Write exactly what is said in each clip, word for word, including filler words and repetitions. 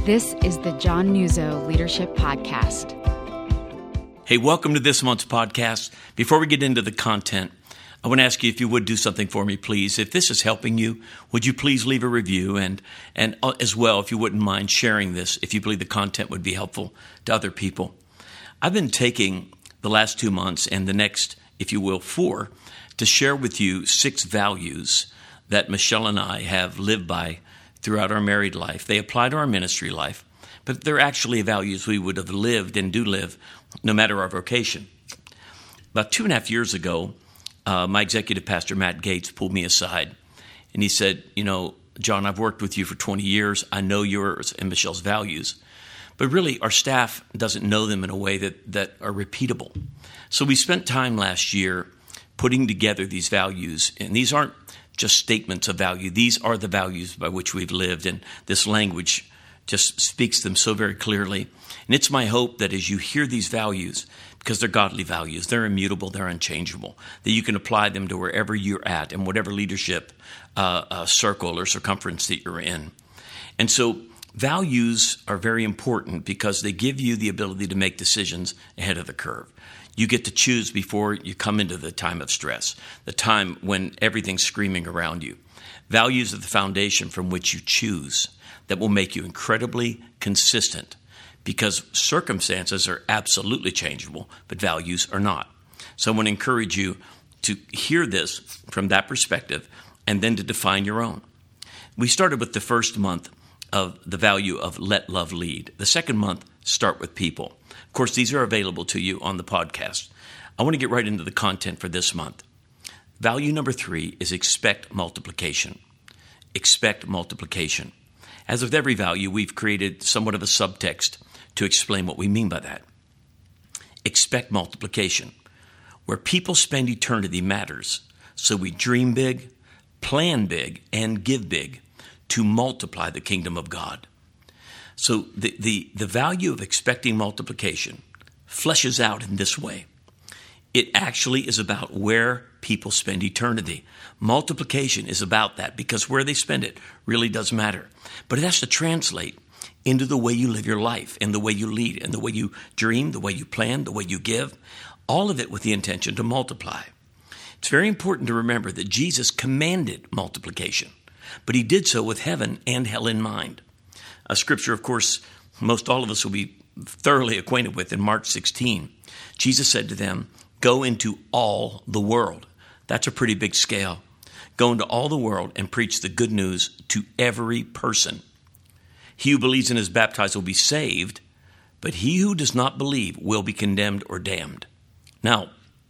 This is the John Nuzzo Leadership Podcast. Hey, welcome to this month's podcast. Before we get into the content, I want to ask you if you would do something for me, please. If this is helping you, would you please leave a review? And, and as well, if you wouldn't mind sharing this, if you believe the content would be helpful to other people. I've been taking the last two months and the next, if you will, four, to share with you six values that Michelle and I have lived by throughout our married life. They apply to our ministry life, but they're actually values we would have lived and do live no matter our vocation. About two and a half years ago, uh, my executive pastor, Matt Gates, pulled me aside, and he said, you know, John, I've worked with you for twenty years. I know yours and Michelle's values, but really our staff doesn't know them in a way that, that are repeatable. So we spent time last year putting together these values, and these aren't just statements of value. These are the values by which we've lived, and this language just speaks them so very clearly. And it's my hope that as you hear these values, because they're godly values, they're immutable, they're unchangeable, that you can apply them to wherever you're at and whatever leadership uh, uh, circle or circumference that you're in. And so values are very important because they give you the ability to make decisions ahead of the curve. You get to choose before you come into the time of stress, the time when everything's screaming around you. Values are the foundation from which you choose that will make you incredibly consistent, because circumstances are absolutely changeable, but values are not. So I want to encourage you to hear this from that perspective and then to define your own. We started with the first month of the value of let love lead. The second month, start with people. Of course, these are available to you on the podcast. I want to get right into the content for this month. Value number three is expect multiplication. Expect multiplication. As with every value, we've created somewhat of a subtext to explain what we mean by that. Expect multiplication. Where people spend eternity matters, so we dream big, plan big, and give big to multiply the kingdom of God. So the, the, the value of expecting multiplication fleshes out in this way. It actually is about where people spend eternity. Multiplication is about that because where they spend it really does matter. But it has to translate into the way you live your life, and the way you lead, and the way you dream, the way you plan, the way you give, all of it with the intention to multiply. It's very important to remember that Jesus commanded multiplication, but he did so with heaven and hell in mind. A scripture, of course, most all of us will be thoroughly acquainted with in Mark sixteen. Jesus said to them, go into all the world. That's a pretty big scale. Go into all the world and preach the good news to every person. He who believes and is baptized will be saved, but he who does not believe will be condemned or damned. Now,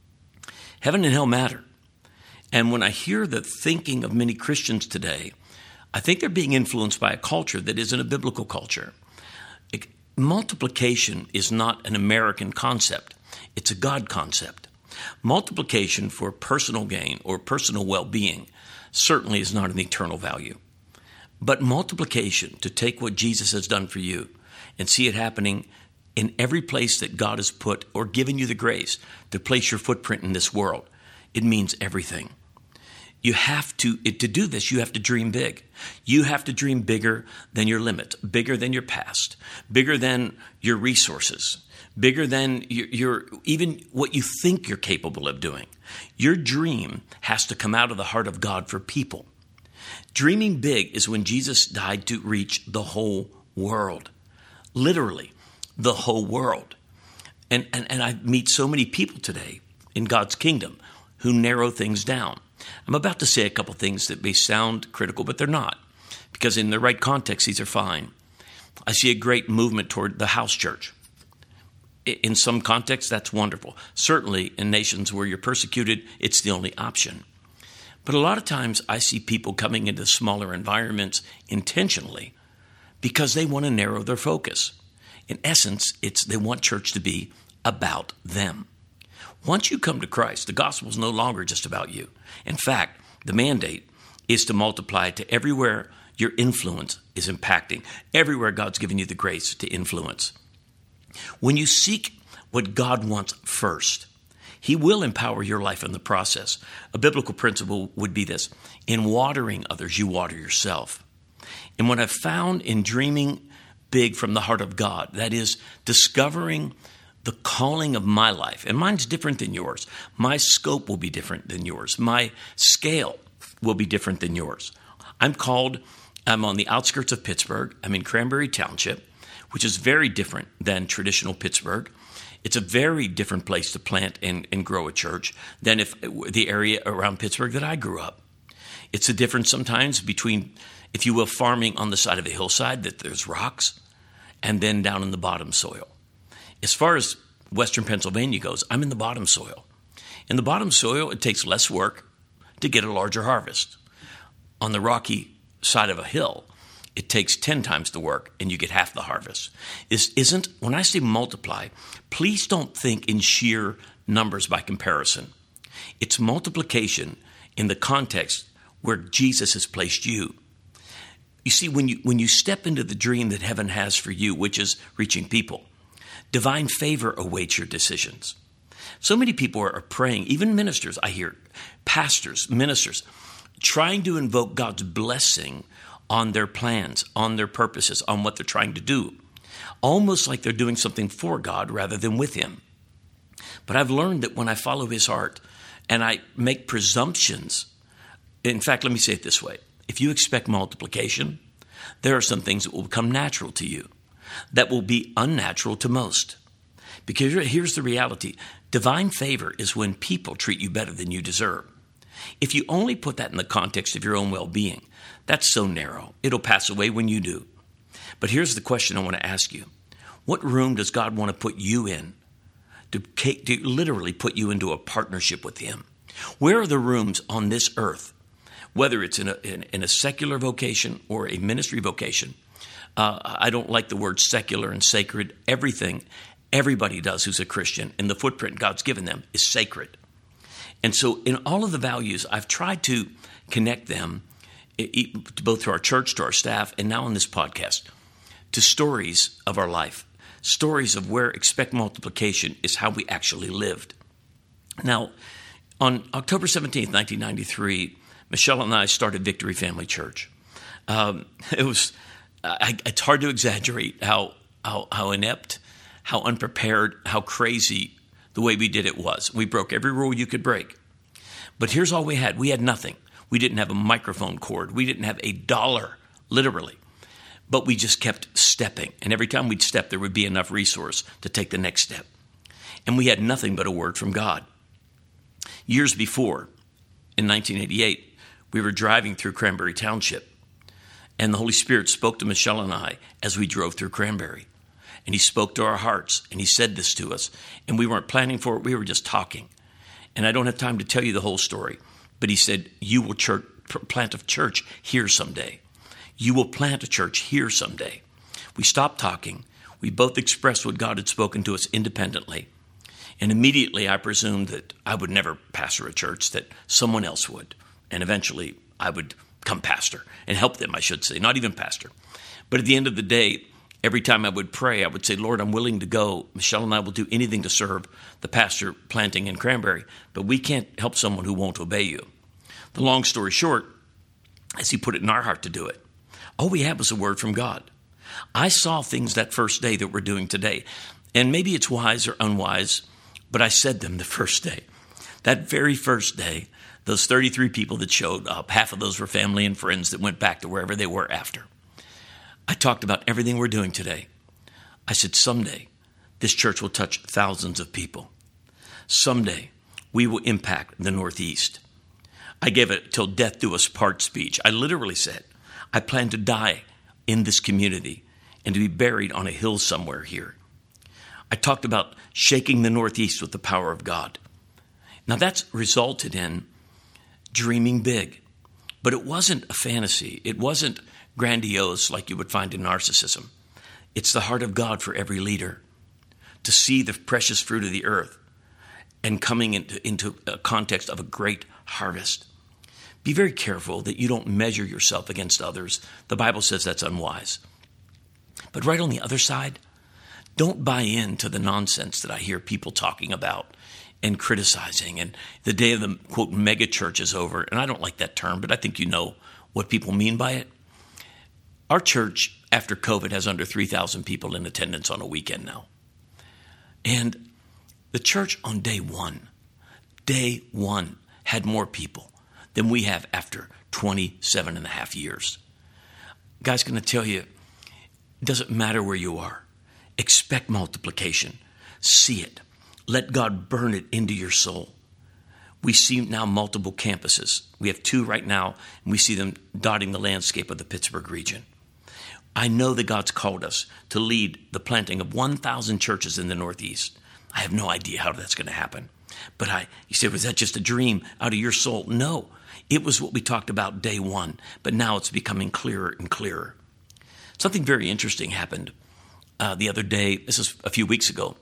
heaven and hell matter. And when I hear the thinking of many Christians today, I think they're being influenced by a culture that isn't a biblical culture. It, multiplication is not an American concept. It's a God concept. Multiplication for personal gain or personal well-being certainly is not an eternal value. But multiplication, to take what Jesus has done for you and see it happening in every place that God has put or given you the grace to place your footprint in this world, it means everything. You have to, to do this, you have to dream big. You have to dream bigger than your limit, bigger than your past, bigger than your resources, bigger than your, your even what you think you're capable of doing. Your dream has to come out of the heart of God for people. Dreaming big is when Jesus died to reach the whole world, literally the whole world. And, and, and I meet so many people today in God's kingdom who narrow things down. I'm about to say a couple things that may sound critical, but they're not, because in the right context, these are fine. I see a great movement toward the house church. In some contexts, that's wonderful. Certainly in nations where you're persecuted, it's the only option. But a lot of times I see people coming into smaller environments intentionally because they want to narrow their focus. In essence, it's they want church to be about them. Once you come to Christ, the gospel is no longer just about you. In fact, the mandate is to multiply to everywhere your influence is impacting, everywhere God's given you the grace to influence. When you seek what God wants first, He will empower your life in the process. A biblical principle would be this: in watering others, you water yourself. And what I've found in dreaming big from the heart of God. That is discovering the calling of my life. And mine's different than yours. My scope will be different than yours. My scale will be different than yours. I'm called, I'm on the outskirts of Pittsburgh. I'm in Cranberry Township, which is very different than traditional Pittsburgh. It's a very different place to plant and, and grow a church than if the area around Pittsburgh that I grew up. It's a difference sometimes between, if you will, farming on the side of a hillside that there's rocks, and then down in the bottom soil. As far as Western Pennsylvania goes, I'm in the bottom soil. In the bottom soil, it takes less work to get a larger harvest. On the rocky side of a hill, it takes ten times the work and you get half the harvest. This isn't, when I say multiply, please don't think in sheer numbers by comparison. It's multiplication in the context where Jesus has placed you. You see, when you when you step into the dream that heaven has for you, which is reaching people, divine favor awaits your decisions. So many people are praying, even ministers, I hear, pastors, ministers, trying to invoke God's blessing on their plans, on their purposes, on what they're trying to do, almost like they're doing something for God rather than with Him. But I've learned that when I follow His heart and I make presumptions, in fact, let me say it this way. If you expect multiplication, there are some things that will become natural to you that will be unnatural to most. Because here's the reality. Divine favor is when people treat you better than you deserve. If you only put that in the context of your own well-being, that's so narrow. It'll pass away when you do. But here's the question I want to ask you. What room does God want to put you in to, to literally put you into a partnership with Him? Where are the rooms on this earth, whether it's in a, in, in a secular vocation or a ministry vocation? Uh, I don't like the word secular and sacred. Everything everybody does who's a Christian in the footprint God's given them is sacred. And so in all of the values, I've tried to connect them both to our church, to our staff, and now on this podcast, to stories of our life, stories of where expect multiplication is how we actually lived. Now, on October seventeenth, nineteen ninety-three, Michelle and I started Victory Family Church. Um, it was, I, it's hard to exaggerate how, how, how inept, how unprepared, how crazy the way we did it was. We broke every rule you could break. But here's all we had. We had nothing. We didn't have a microphone cord. We didn't have a dollar, literally. But we just kept stepping. And every time we'd step, there would be enough resource to take the next step. And we had nothing but a word from God. Years before, in nineteen eighty-eight, we were driving through Cranberry Township. And the Holy Spirit spoke to Michelle and I as we drove through Cranberry. And He spoke to our hearts. And He said this to us. And we weren't planning for it. We were just talking. And I don't have time to tell you the whole story. But He said, you will church, plant a church here someday. You will plant a church here someday. We stopped talking. We both expressed what God had spoken to us independently. And immediately I presumed that I would never pastor a church, that someone else would. And eventually I would come pastor and help them, I should say, not even pastor. But at the end of the day, every time I would pray, I would say, Lord, I'm willing to go. Michelle and I will do anything to serve the pastor planting in Cranberry, but we can't help someone who won't obey you. The long story short, as He put it in our heart to do it, all we had was a word from God. I saw things that first day that we're doing today, and maybe it's wise or unwise, but I said them the first day. That very first day, those thirty-three people that showed up, half of those were family and friends that went back to wherever they were after. I talked about everything we're doing today. I said, someday, this church will touch thousands of people. Someday, we will impact the Northeast. I gave a till death do us part speech. I literally said, I plan to die in this community and to be buried on a hill somewhere here. I talked about shaking the Northeast with the power of God. Now that's resulted in dreaming big, but it wasn't a fantasy. It wasn't grandiose like you would find in narcissism. It's the heart of God for every leader to see the precious fruit of the earth and coming into, into a context of a great harvest. Be very careful that you don't measure yourself against others. The Bible says that's unwise. But right on the other side, don't buy into the nonsense that I hear people talking about and criticizing. And the day of the, quote, mega church is over. And I don't like that term, but I think you know what people mean by it. Our church after COVID, has under three thousand people in attendance on a weekend now. And the church on day one, day one, had more people than we have after twenty-seven and a half years. Guys, going to tell you, it doesn't matter where you are. Expect multiplication. See it. Let God burn it into your soul. We see now multiple campuses. We have two right now, and we see them dotting the landscape of the Pittsburgh region. I know that God's called us to lead the planting of one thousand churches in the Northeast. I have no idea how that's going to happen. But I, you said, was that just a dream out of your soul? No, it was what we talked about day one, but now it's becoming clearer and clearer. Something very interesting happened uh, the other day. This is a few weeks ago.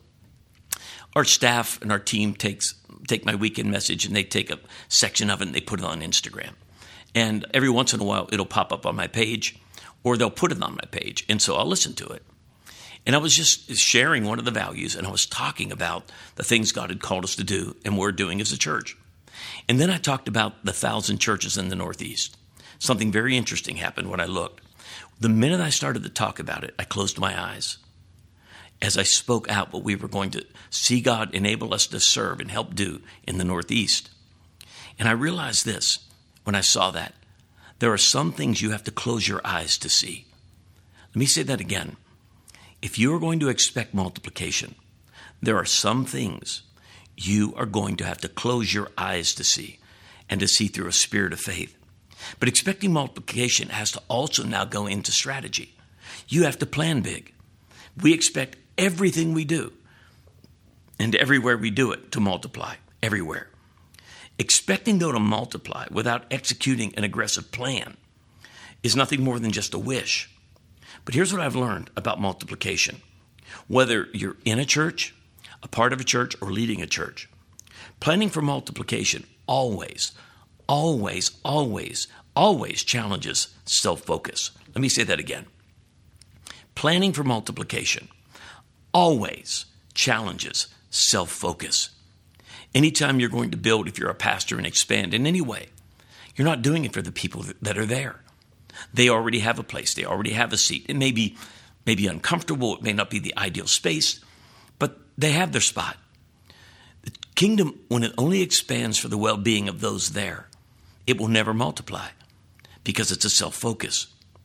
Our staff and our team takes take my weekend message, and they take a section of it and they put it on Instagram. And every once in a while, it'll pop up on my page, or they'll put it on my page. And so I'll listen to it. And I was just sharing one of the values, and I was talking about the things God had called us to do and we're doing as a church. And then I talked about the thousand churches in the Northeast. Something very interesting happened when I looked. The minute I started to talk about it, I closed my eyes. As I spoke out what we were going to see God enable us to serve and help do in the Northeast. And I realized this when I saw that. There are some things you have to close your eyes to see. Let me say that again. If you are going to expect multiplication, there are some things you are going to have to close your eyes to see, and to see through a spirit of faith. But expecting multiplication has to also now go into strategy. You have to plan big. We expect everything we do, and everywhere we do it, to multiply, everywhere. Expecting, though, to multiply without executing an aggressive plan is nothing more than just a wish. But here's what I've learned about multiplication. Whether you're in a church, a part of a church, or leading a church, planning for multiplication always, always, always, always challenges self-focus. Let me say that again. Planning for multiplication always challenges self-focus. Anytime you're going to build, if you're a pastor, and expand in any way, you're not doing it for the people that are there. They already have a place. They already have a seat. It may be, may be uncomfortable. It may not be the ideal space, but they have their spot. The kingdom, when it only expands for the well-being of those there, it will never multiply because it's a self-focus.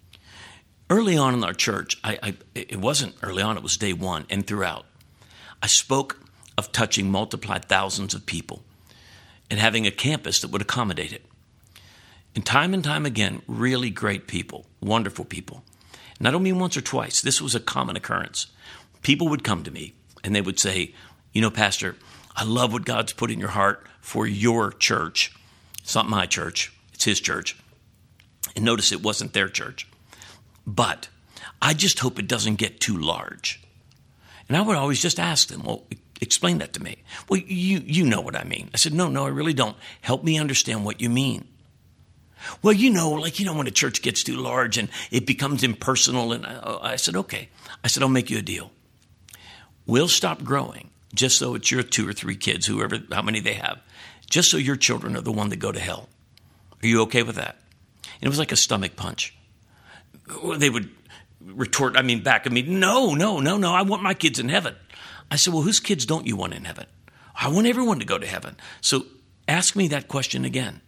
Early on in our church, I, I, it wasn't early on, it was day one and throughout. I spoke of touching multiplied thousands of people and having a campus that would accommodate it. And time and time again, really great people, wonderful people. And I don't mean once or twice. This was a common occurrence. People would come to me and they would say, you know, Pastor, I love what God's put in your heart for your church. It's not my church. It's his church. And notice it wasn't their church. But I just hope it doesn't get too large. And I would always just ask them, well, explain that to me. Well, you you know what I mean. I said, no, no, I really don't. Help me understand what you mean. Well, you know, like, you know, when a church gets too large and it becomes impersonal. And I, I said, okay. I said, I'll make you a deal. We'll stop growing just so it's your two or three kids, whoever, how many they have, just so your children are the one that go to hell. Are you okay with that? And it was like a stomach punch. They would retort, I mean, back at me, no, no, no, no, I want my kids in heaven. I said, well, whose kids don't you want in heaven? I want everyone to go to heaven. So ask me that question again.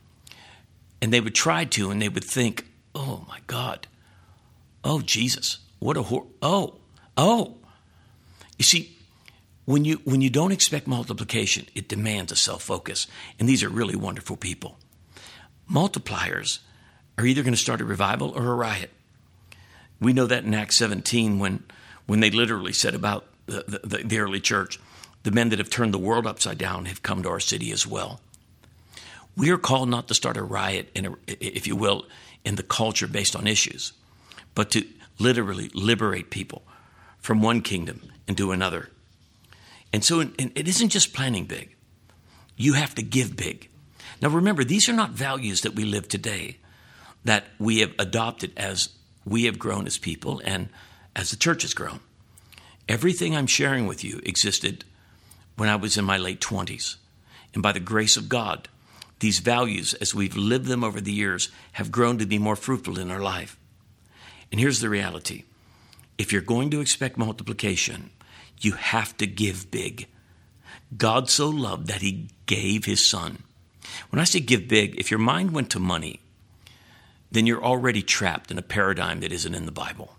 And they would try to, and they would think, oh, my God. Oh, Jesus. What a hor- Oh, oh. You see, when you when you don't expect multiplication, it demands a self-focus. And these are really wonderful people. Multipliers are either going to start a revival or a riot. We know that in Acts seventeen when, when they literally said about the, the, the early church, the men that have turned the world upside down have come to our city as well. We are called not to start a riot, in a, if you will, in the culture based on issues, but to literally liberate people from one kingdom into another. And so it isn't just planning big. You have to give big. Now remember, these are not values that we live today that we have adopted as we have grown as people and as the church has grown. Everything I'm sharing with you existed when I was in my late twenties. And by the grace of God, these values, as we've lived them over the years, have grown to be more fruitful in our life. And here's the reality. If you're going to expect multiplication, you have to give big. God so loved that he gave his son. When I say give big, if your mind went to money, then you're already trapped in a paradigm that isn't in the Bible.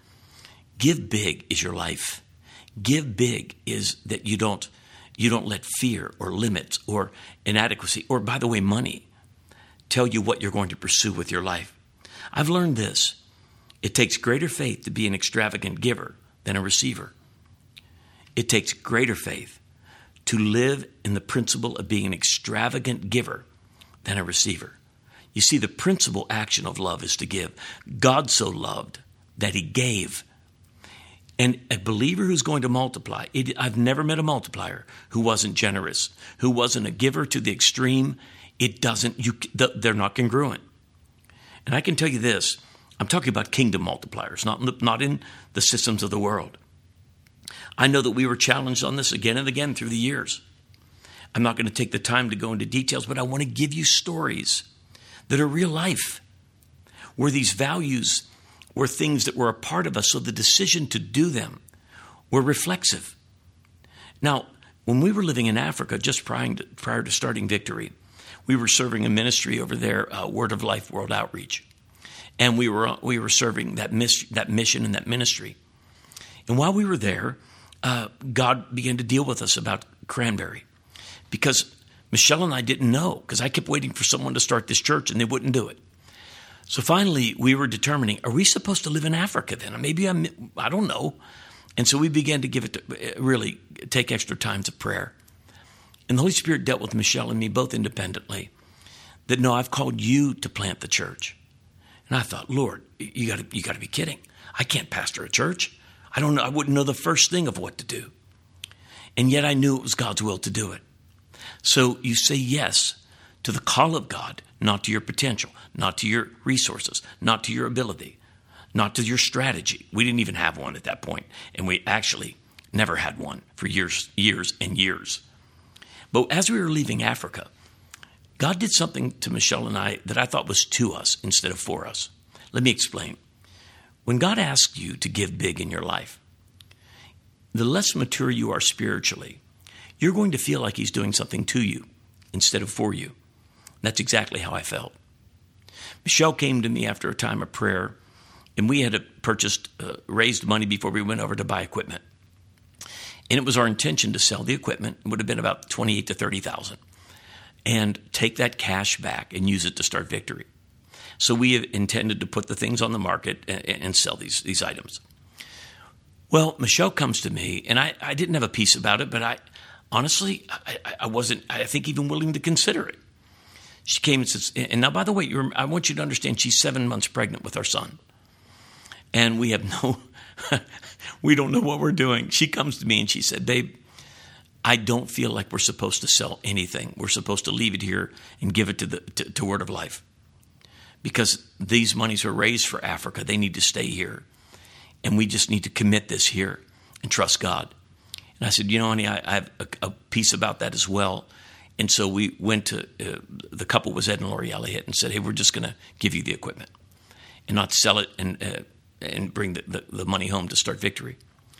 Give big is your life. Give big is that you don't you don't let fear or limits or inadequacy or, by the way, money tell you what you're going to pursue with your life. I've learned this. It takes greater faith to be an extravagant giver than a receiver. It takes greater faith to live in the principle of being an extravagant giver than a receiver. You see, the principal action of love is to give. God so loved that he gave. And a believer who's going to multiply, it, I've never met a multiplier who wasn't generous, who wasn't a giver to the extreme. It doesn't, you, they're not congruent. And I can tell you this, I'm talking about kingdom multipliers, not in the, not in the systems of the world. I know that we were challenged on this again and again through the years. I'm not going to take the time to go into details, but I want to give you stories that are real life, where these values were things that were a part of us, so the decision to do them were reflexive. Now, when we were living in Africa, just prior to, prior to starting Victory, we were serving a ministry over there, uh, Word of Life World Outreach. And we were we were serving that, mis- that mission and that ministry. And while we were there, uh, God began to deal with us about Cranberry. Because Michelle and I didn't know, because I kept waiting for someone to start this church and they wouldn't do it. So finally, we were determining, are we supposed to live in Africa then? Maybe I'm, I don't know. And so we began to give it, to, really take extra times of prayer. And the Holy Spirit dealt with Michelle and me both independently that, no, I've called you to plant the church. And I thought, Lord, you got to you got to be kidding. I can't pastor a church. I don't know. I wouldn't know the first thing of what to do. And yet I knew it was God's will to do it. So you say yes to the call of God, not to your potential, not to your resources, not to your ability, not to your strategy. We didn't even have one at that point, and we actually never had one for years, years and years. But as we were leaving Africa, God did something to Michelle and I that I thought was to us instead of for us. Let me explain. When God asks you to give big in your life, the less mature you are spiritually, you're going to feel like he's doing something to you instead of for you. That's exactly how I felt. Michelle came to me after a time of prayer, and we had purchased, uh, raised money before we went over to buy equipment. And it was our intention to sell the equipment. It would have been about twenty-eight to thirty thousand, and take that cash back and use it to start Victory. So we have intended to put the things on the market and, and sell these these items. Well, Michelle comes to me, and I, I didn't have a peace about it, but I honestly I, I wasn't, I think, even willing to consider it. She came and says, and now, by the way, you're, I want you to understand, she's seven months pregnant with our son. And we have no, we don't know what we're doing. She comes to me and she said, babe, I don't feel like we're supposed to sell anything. We're supposed to leave it here and give it to the to, to Word of Life. Because these monies are raised for Africa. They need to stay here. And we just need to commit this here and trust God. And I said, you know, honey, I, I have a, a piece about that as well. And so we went to, uh, the couple was Ed and Lori Elliott, and said, hey, we're just going to give you the equipment and not sell it and uh, and bring the, the, the money home to start Victory.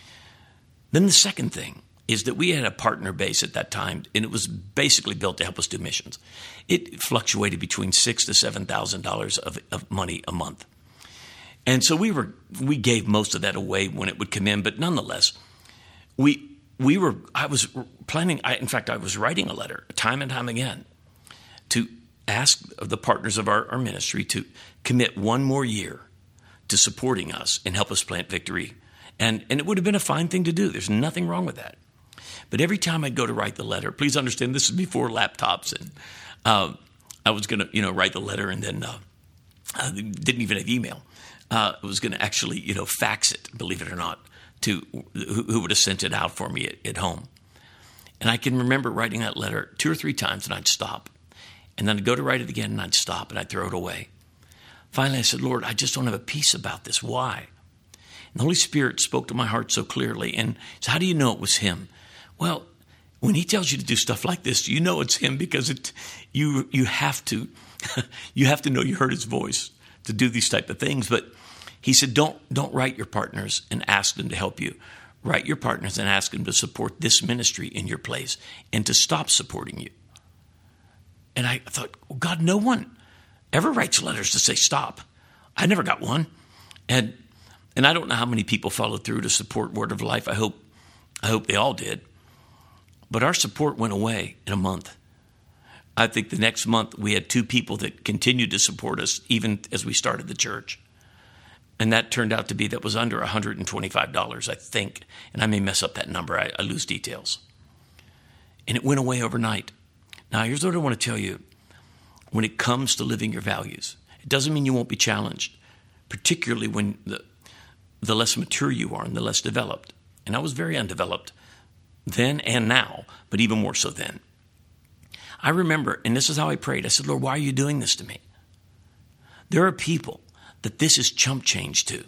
Then the second thing is that we had a partner base at that time, and it was basically built to help us do missions. It fluctuated between six to seven thousand dollars of, of money a month. And so we were we gave most of that away when it would come in, but nonetheless, we we were I was planning. I, in fact, I was writing a letter time and time again to ask the partners of our, our ministry to commit one more year to supporting us and help us plant Victory. And and it would have been a fine thing to do. There's nothing wrong with that. But every time I'd go to write the letter, please understand this is before laptops, and uh, I was going to you know write the letter and then uh, I didn't even have email. Uh, I was going to actually you know fax it, believe it or not, to who, who would have sent it out for me at, at home. And I can remember writing that letter two or three times, and I'd stop. And then I'd go to write it again, and I'd stop, and I'd throw it away. Finally, I said, Lord, I just don't have a peace about this. Why? And the Holy Spirit spoke to my heart so clearly. And so how do you know it was him? Well, when he tells you to do stuff like this, you know it's him, because it you you have to you have to know you heard his voice to do these type of things. But He said, don't, don't write your partners and ask them to help you. Write your partners and ask them to support this ministry in your place and to stop supporting you. And I thought, well, God, no one ever writes letters to say stop. I never got one. And and I don't know how many people followed through to support Word of Life. I hope I hope they all did. But our support went away in a month. I think the next month we had two people that continued to support us even as we started the church. And that turned out to be, that was under one hundred twenty-five dollars, I think. And I may mess up that number. I, I lose details. And it went away overnight. Now, here's what I want to tell you. When it comes to living your values, it doesn't mean you won't be challenged, particularly when the, the less mature you are and the less developed. And I was very undeveloped then and now, but even more so then. I remember, and this is how I prayed. I said, Lord, why are you doing this to me? There are people that this is chump change to.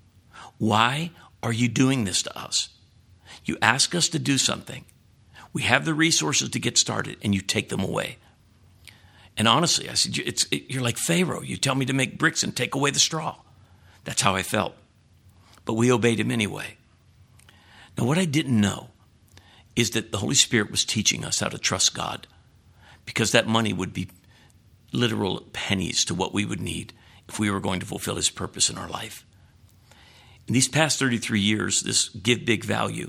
Why are you doing this to us? You ask us to do something. We have the resources to get started, and you take them away. And honestly, I said, it's, it, you're like Pharaoh. You tell me to make bricks and take away the straw. That's how I felt. But we obeyed him anyway. Now, what I didn't know is that the Holy Spirit was teaching us how to trust God, because that money would be literal pennies to what we would need if we were going to fulfill his purpose in our life. In these past thirty-three years, this Give Big value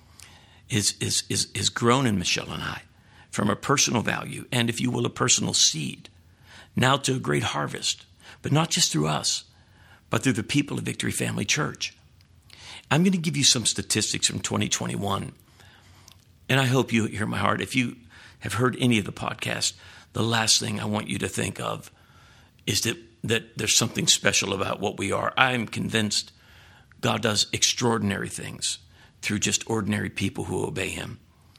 is, is, is, is grown in Michelle and I from a personal value and, if you will, a personal seed, now to a great harvest, but not just through us, but through the people of Victory Family Church. I'm going to give you some statistics from twenty twenty-one, and I hope you hear my heart. If you have heard any of the podcast, the last thing I want you to think of is that, that there's something special about what we are. I'm convinced God does extraordinary things through just ordinary people who obey him.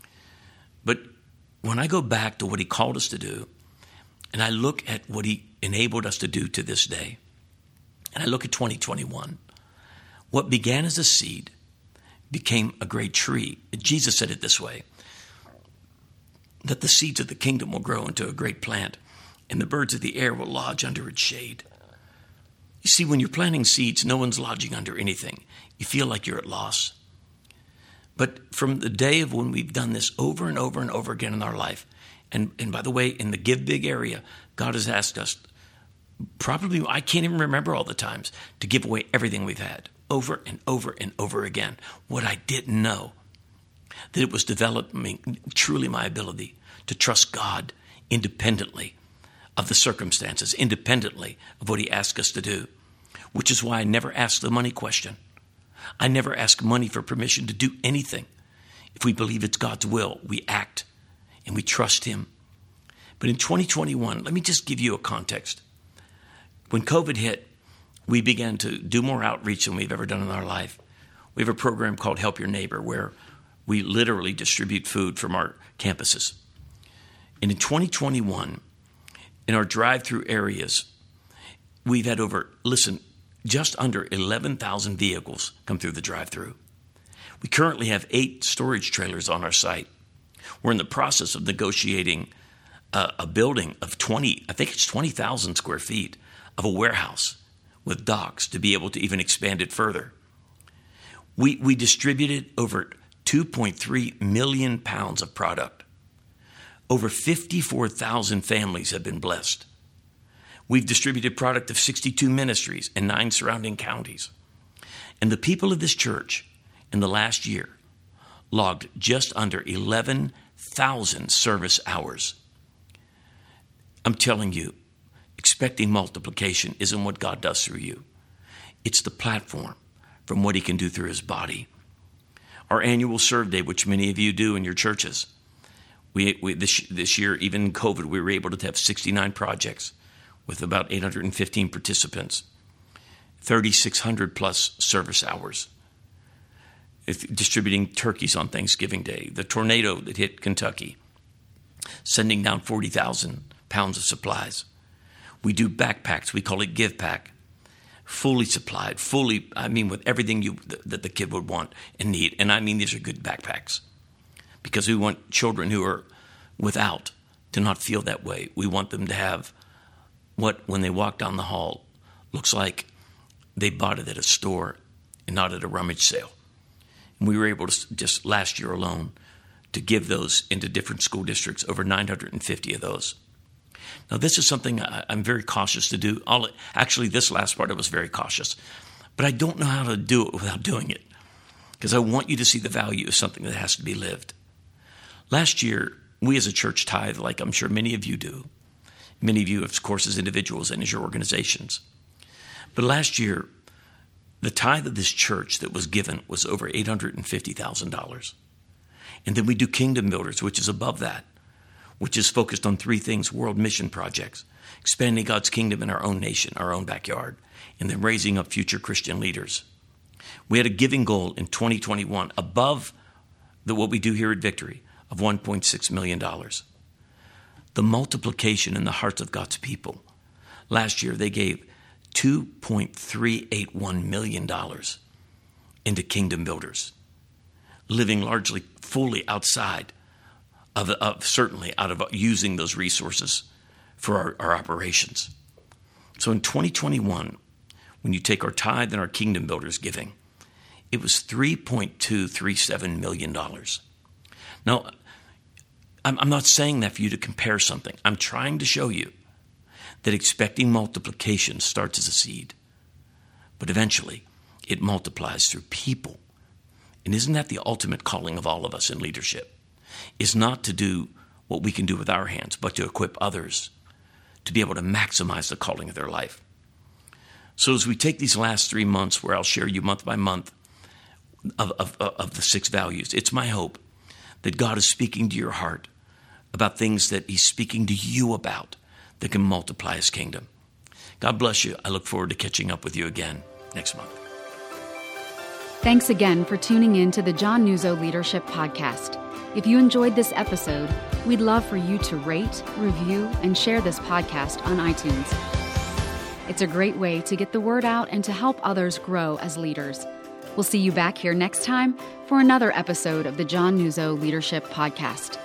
But when I go back to what he called us to do, and I look at what he enabled us to do to this day, and I look at twenty twenty-one, what began as a seed became a great tree. Jesus said it this way, that the seeds of the kingdom will grow into a great plant, and the birds of the air will lodge under its shade. You see, when you're planting seeds, no one's lodging under anything. You feel like you're at loss. But from the day of when we've done this over and over and over again in our life, and, and by the way, in the Give Big area, God has asked us, probably, I can't even remember all the times, to give away everything we've had over and over and over again. What I didn't know, that it was developing truly my ability to trust God independently of the circumstances, independently of what he asked us to do, which is why I never ask the money question. I never ask money for permission to do anything. If we believe it's God's will, we act and we trust him. But in twenty twenty-one, let me just give you a context. When COVID hit, we began to do more outreach than we've ever done in our life. We have a program called Help Your Neighbor, where we literally distribute food from our campuses. And in twenty twenty-one, in our drive-through areas, we've had over, listen, just under eleven thousand vehicles come through the drive-through. We currently have eight storage trailers on our site. We're in the process of negotiating a, a building of twenty, I think it's twenty thousand square feet of a warehouse with docks to be able to even expand it further. We, we distributed over two point three million pounds of product. Over fifty-four thousand families have been blessed. We've distributed product of sixty-two ministries in nine surrounding counties. And the people of this church in the last year logged just under eleven thousand service hours. I'm telling you, expecting multiplication isn't what God does through you. It's the platform from what he can do through his body. Our annual serve day, which many of you do in your churches, we, we this, this year, even in COVID, we were able to have sixty-nine projects with about eight hundred fifteen participants, thirty-six hundred plus service hours, if, distributing turkeys on Thanksgiving Day, the tornado that hit Kentucky, sending down forty thousand pounds of supplies. We do backpacks. We call it Give Pack. Fully supplied, fully, I mean, with everything you that the kid would want and need. And I mean, these are good backpacks because we want children who are without to not feel that way. We want them to have what, when they walk down the hall, looks like they bought it at a store and not at a rummage sale. And we were able to, just last year alone, to give those into different school districts, over nine hundred fifty of those. Now, this is something I, I'm very cautious to do. All, actually, this last part I was very cautious. But I don't know how to do it without doing it, because I want you to see the value of something that has to be lived. Last year, we as a church tithe, like I'm sure many of you do. Many of you, of course, as individuals and as your organizations. But last year, the tithe of this church that was given was over eight hundred fifty thousand dollars. And then we do Kingdom Builders, which is above that, which is focused on three things: world mission projects, expanding God's kingdom in our own nation, our own backyard, and then raising up future Christian leaders. We had a giving goal in twenty twenty-one above the, what we do here at Victory of one point six million dollars. The multiplication in the hearts of God's people. Last year, they gave two point three eight one million dollars into Kingdom Builders, living largely fully outside of, of certainly out of using those resources for our, our operations. So in twenty twenty-one, when you take our tithe and our Kingdom Builders giving, it was three point two three seven million dollars. Now, I'm, I'm not saying that for you to compare something. I'm trying to show you that expecting multiplication starts as a seed, but eventually it multiplies through people. And isn't that the ultimate calling of all of us in leadership? Is not to do what we can do with our hands, but to equip others to be able to maximize the calling of their life. So as we take these last three months, where I'll share you month by month of, of, of the six values, it's my hope that God is speaking to your heart about things that he's speaking to you about that can multiply his kingdom. God bless you. I look forward to catching up with you again next month. Thanks again for tuning in to the John Nuzzo Leadership Podcast. If you enjoyed this episode, we'd love for you to rate, review, and share this podcast on iTunes. It's a great way to get the word out and to help others grow as leaders. We'll see you back here next time for another episode of the John Nuzzo Leadership Podcast.